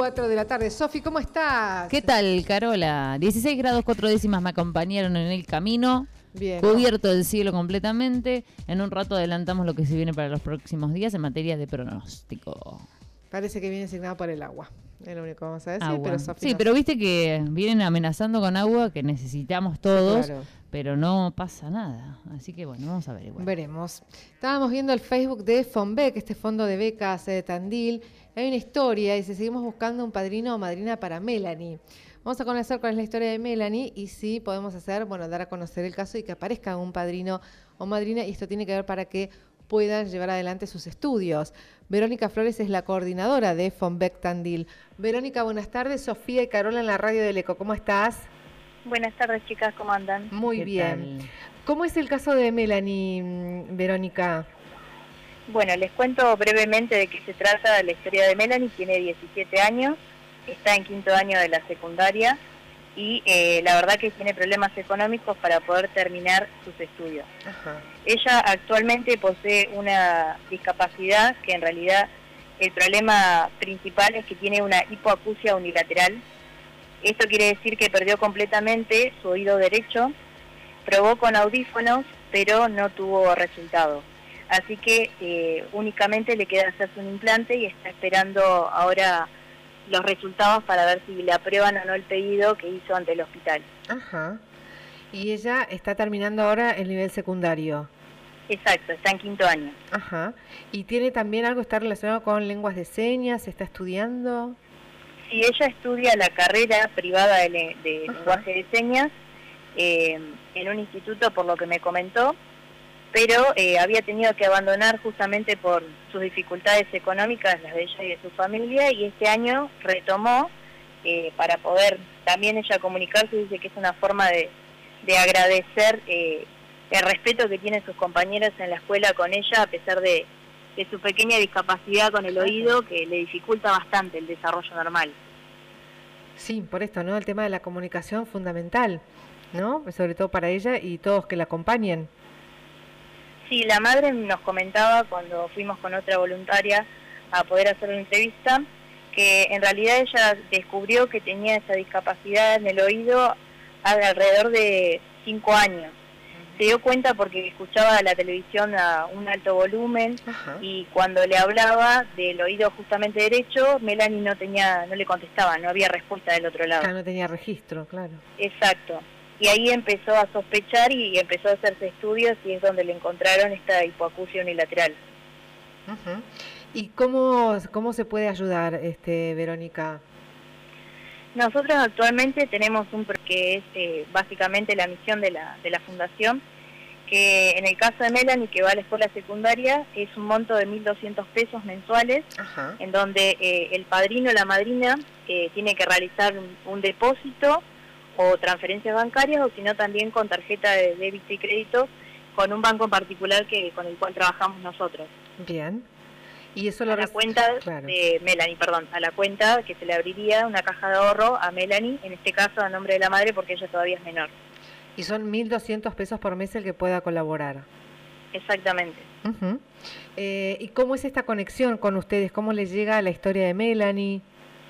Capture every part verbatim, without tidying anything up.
cuatro de la tarde. Sofi, ¿cómo estás? ¿Qué tal, Carola? dieciséis grados cuatro décimas me acompañaron en el camino. Bien. Cubierto el cielo completamente. En un rato adelantamos lo que se viene para los próximos días en materia de pronóstico. Parece que viene asignado por el agua. Es lo único que vamos a decir, Agua. pero Sofi Sí, no pero viste que vienen amenazando con agua que necesitamos todos, sí, claro. pero no pasa nada. Así que bueno, vamos a ver igual. Veremos. Estábamos viendo el Facebook de FONBEC, este fondo de becas de Tandil. Hay una historia y si seguimos buscando un padrino o madrina para Melanie. Vamos a conocer cuál es la historia de Melanie y si podemos hacer, bueno, dar a conocer el caso y que aparezca un padrino o madrina. Y esto tiene que ver para que puedan llevar adelante sus estudios. Verónica Flores es la coordinadora de FONBEC Tandil. Verónica, buenas tardes. Sofía y Carola en la radio del Eco. ¿Cómo estás? Buenas tardes, chicas. ¿Cómo andan? Muy bien. Tal? ¿Cómo es el caso de Melanie, Verónica? Bueno, les cuento brevemente de qué se trata la historia de Melanie. Tiene diecisiete años, está en quinto año de la secundaria y eh, la verdad que tiene problemas económicos para poder terminar sus estudios. Ajá. Ella actualmente posee una discapacidad que en realidad el problema principal es que tiene una hipoacusia unilateral. Esto quiere decir que perdió completamente su oído derecho, probó con audífonos, pero no tuvo resultado. Así que eh, únicamente le queda hacerse un implante y está esperando ahora los resultados para ver si le aprueban o no el pedido que hizo ante el hospital. Ajá. Y ella está terminando ahora el nivel secundario. Exacto, está en quinto año. Ajá. ¿Y tiene también algo, está relacionado con lenguas de señas? ¿Está estudiando? Sí, ella estudia la carrera privada de, de lenguaje de señas eh, en un instituto, por lo que me comentó, pero eh, había tenido que abandonar justamente por sus dificultades económicas, las de ella y de su familia, y este año retomó eh, para poder también ella comunicarse. Dice que es una forma de, de agradecer eh, el respeto que tienen sus compañeros en la escuela con ella, a pesar de, de su pequeña discapacidad con el oído, que le dificulta bastante el desarrollo normal. Sí, por esto, ¿no? El tema de la comunicación fundamental, ¿no? Sobre todo para ella y todos que la acompañen. Sí, la madre nos comentaba cuando fuimos con otra voluntaria a poder hacer una entrevista, que en realidad ella descubrió que tenía esa discapacidad en el oído alrededor de cinco años. Se dio cuenta porque escuchaba la televisión a un alto volumen. Ajá. Y cuando le hablaba del oído justamente derecho, Melanie no tenía, no le contestaba, no había respuesta del otro lado. Ah, no tenía registro, claro. Exacto. Y ahí empezó a sospechar y empezó a hacerse estudios y es donde le encontraron esta hipoacusia unilateral. Uh-huh. ¿Y cómo, cómo se puede ayudar, este, Verónica? Nosotros actualmente tenemos un que es eh, básicamente la misión de la, de la fundación, que en el caso de Melanie, que va a la escuela secundaria, es un monto de mil doscientos pesos mensuales. Ajá. En donde eh, el padrino o la madrina eh, tiene que realizar un, un depósito o transferencias bancarias, o sino también con tarjeta de débito y crédito con un banco en particular que con el cual trabajamos nosotros. Bien. Y eso lo a la cuenta claro. de Melanie, perdón, a la cuenta que se le abriría una caja de ahorro a Melanie, en este caso a nombre de la madre porque ella todavía es menor. Y son mil doscientos pesos por mes el que pueda colaborar. Exactamente. Uh-huh. eh, ¿Y cómo es esta conexión con ustedes? ¿Cómo les llega la historia de Melanie?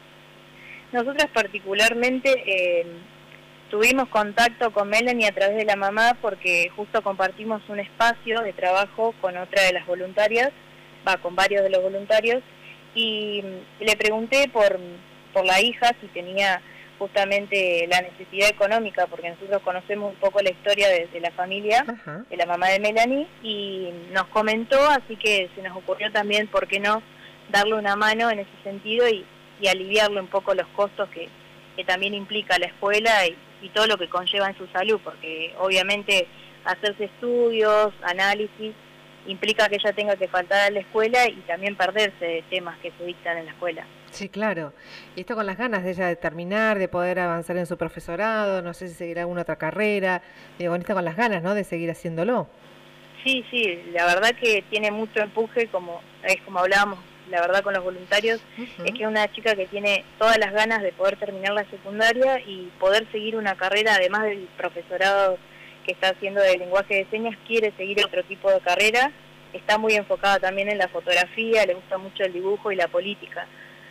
Nosotras particularmente eh, tuvimos contacto con Melanie a través de la mamá porque justo compartimos un espacio de trabajo con otra de las voluntarias, va con varios de los voluntarios, y le pregunté por, por la hija si tenía justamente la necesidad económica, porque nosotros conocemos un poco la historia de, de la familia, ajá, de la mamá de Melanie, y nos comentó, así que se nos ocurrió también, ¿por qué no darle una mano en ese sentido y, y aliviarle un poco los costos que, que también implica la escuela y, y todo lo que conlleva en su salud? Porque obviamente hacerse estudios, análisis, implica que ella tenga que faltar a la escuela y también perderse de temas que se dictan en la escuela. Sí, claro. Y esto con las ganas de ella de terminar, de poder avanzar en su profesorado, no sé si seguirá alguna otra carrera, digo, con esto con las ganas, ¿no?, de seguir haciéndolo. Sí, sí, la verdad que tiene mucho empuje, como es como hablábamos, la verdad, con los voluntarios, uh-huh, es que es una chica que tiene todas las ganas de poder terminar la secundaria y poder seguir una carrera, además del profesorado que está haciendo de lenguaje de señas, quiere seguir otro tipo de carrera, está muy enfocada también en la fotografía, le gusta mucho el dibujo y la política.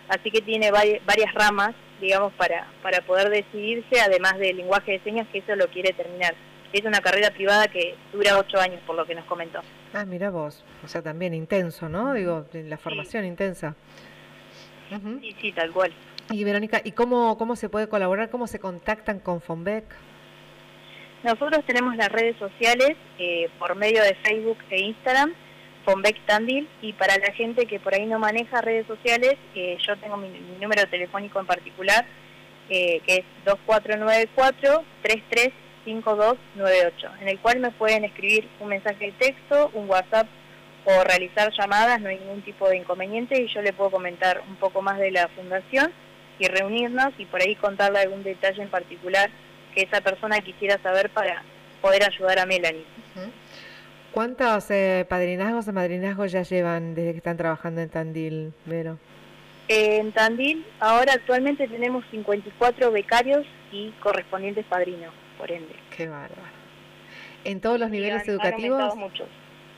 así que tiene vari varias ramas, digamos, para, para poder decidirse, además del lenguaje de señas, que eso lo quiere terminar. Es una carrera privada que dura ocho años, por lo que nos comentó. Ah, mira vos, o sea, también intenso, ¿no? Digo, la formación sí. intensa. Uh-huh. Sí, sí, tal cual. Y Verónica, ¿y cómo, cómo se puede colaborar? ¿Cómo se contactan con FOMBEC? Nosotros tenemos las redes sociales eh, por medio de Facebook e Instagram, FOMBEC Tandil, y para la gente que por ahí no maneja redes sociales, eh, yo tengo mi, mi número telefónico en particular, eh, que es dos cuatro nueve cuatro, tres tres cinco dos nueve ocho, en el cual me pueden escribir un mensaje de texto, un WhatsApp o realizar llamadas, no hay ningún tipo de inconveniente, y yo le puedo comentar un poco más de la fundación y reunirnos y por ahí contarle algún detalle en particular que esa persona quisiera saber para poder ayudar a Melanie. Uh-huh. ¿Cuántos eh, padrinazgos o madrinazgos ya llevan desde que están trabajando en Tandil, Vero? Eh, en Tandil ahora actualmente tenemos cincuenta y cuatro becarios y correspondientes padrinos, por ende. Qué bárbaro. ¿En todos los niveles han, educativos? Han muchos.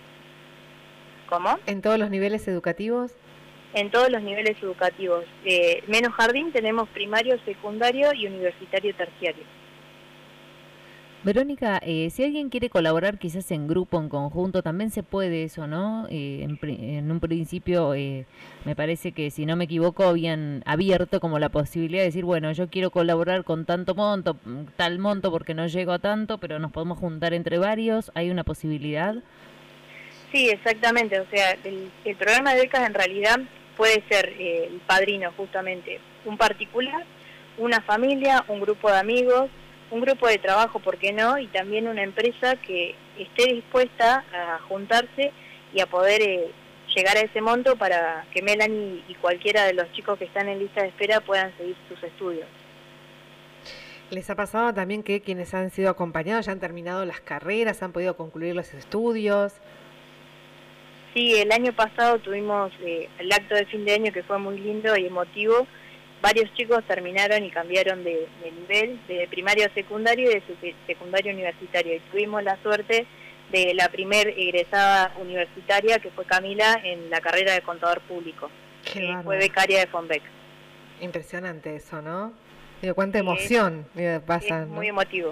¿Cómo? ¿En todos los niveles educativos? En todos los niveles educativos. Eh, menos jardín tenemos primario, secundario y universitario terciario. Verónica, eh, si alguien quiere colaborar quizás en grupo, en conjunto, también se puede eso, ¿no? Eh, en, en un principio eh, me parece que, si no me equivoco, habían abierto como la posibilidad de decir, bueno, yo quiero colaborar con tanto monto, tal monto porque no llego a tanto, pero nos podemos juntar entre varios. ¿Hay una posibilidad? Sí, exactamente. O sea, el, el programa de becas en realidad puede ser eh, el padrino justamente un particular, una familia, un grupo de amigos, un grupo de trabajo, ¿por qué no? Y también una empresa que esté dispuesta a juntarse y a poder eh, llegar a ese monto para que Melanie y cualquiera de los chicos que están en lista de espera puedan seguir sus estudios. ¿Les ha pasado también que quienes han sido acompañados ya han terminado las carreras, han podido concluir los estudios? Sí, el año pasado tuvimos eh, el acto de fin de año que fue muy lindo y emotivo. Varios chicos terminaron y cambiaron de, de nivel, de primario a secundario y de secundario a universitario. Y tuvimos la suerte de la primer egresada universitaria, que fue Camila, en la carrera de contador público. Qué que fue becaria de FOMBEC. Impresionante eso, ¿no? Digo, cuánta emoción es, pasa, es ¿no? Muy emotivo.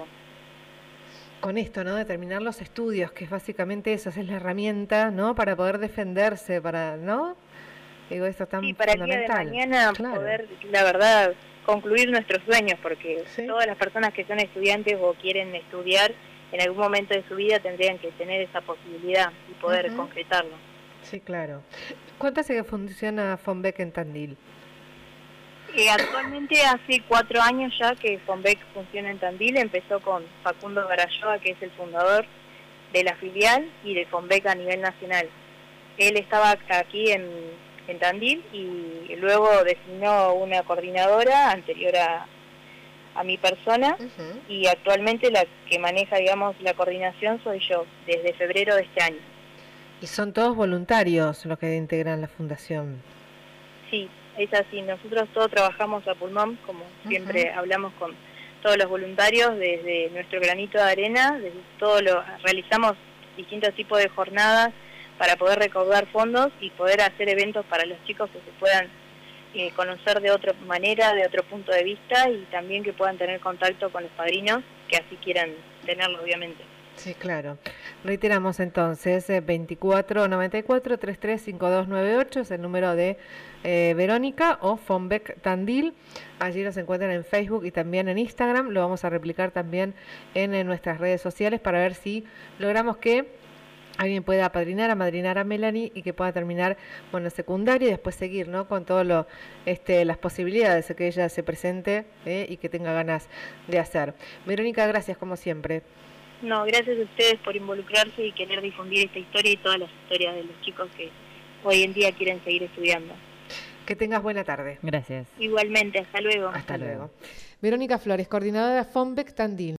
Con esto, ¿no? De terminar los estudios, que es básicamente eso, es la herramienta, ¿no? Para poder defenderse, para, ¿no? Digo, esto es tan sí, para fundamental. el día de mañana claro. poder, la verdad, concluir nuestros sueños, porque sí. todas las personas que son estudiantes o quieren estudiar, en algún momento de su vida tendrían que tener esa posibilidad y poder uh-huh. concretarlo. Sí, claro. ¿Cuánto hace que funciona FOMBEC en Tandil? Eh, actualmente hace cuatro años ya que FOMBEC funciona en Tandil. Empezó con Facundo Garayoa, que es el fundador de la filial y de FOMBEC a nivel nacional. Él estaba aquí en, en Tandil y luego designó una coordinadora anterior a, a mi persona uh-huh. y actualmente la que maneja, digamos, la coordinación soy yo, desde febrero de este año. ¿Y son todos voluntarios los que integran la fundación? Sí, es así. Nosotros todos trabajamos a pulmón, como uh-huh. siempre hablamos con todos los voluntarios, desde nuestro granito de arena, desde todo lo, realizamos distintos tipos de jornadas para poder recaudar fondos y poder hacer eventos para los chicos que se puedan eh, conocer de otra manera, de otro punto de vista, y también que puedan tener contacto con los padrinos, que así quieran tenerlo, obviamente. Sí, claro. Reiteramos entonces, eh, veinticuatro noventa y cuatro, treinta y tres cincuenta y dos noventa y ocho es el número de eh, Verónica o FOMBEC Tandil. Allí nos encuentran en Facebook y también en Instagram. Lo vamos a replicar también en, en nuestras redes sociales para ver si logramos que alguien pueda apadrinar, amadrinar a Melanie y que pueda terminar, bueno, secundario y después seguir, ¿no? Con todas este, las posibilidades de que ella se presente eh, y que tenga ganas de hacer. Verónica, gracias como siempre. No, gracias a ustedes por involucrarse y querer difundir esta historia y todas las historias de los chicos que hoy en día quieren seguir estudiando. Que tengas buena tarde. Gracias. Igualmente, hasta luego. Hasta, hasta luego. luego. Verónica Flores, coordinadora FOMBEC Tandil.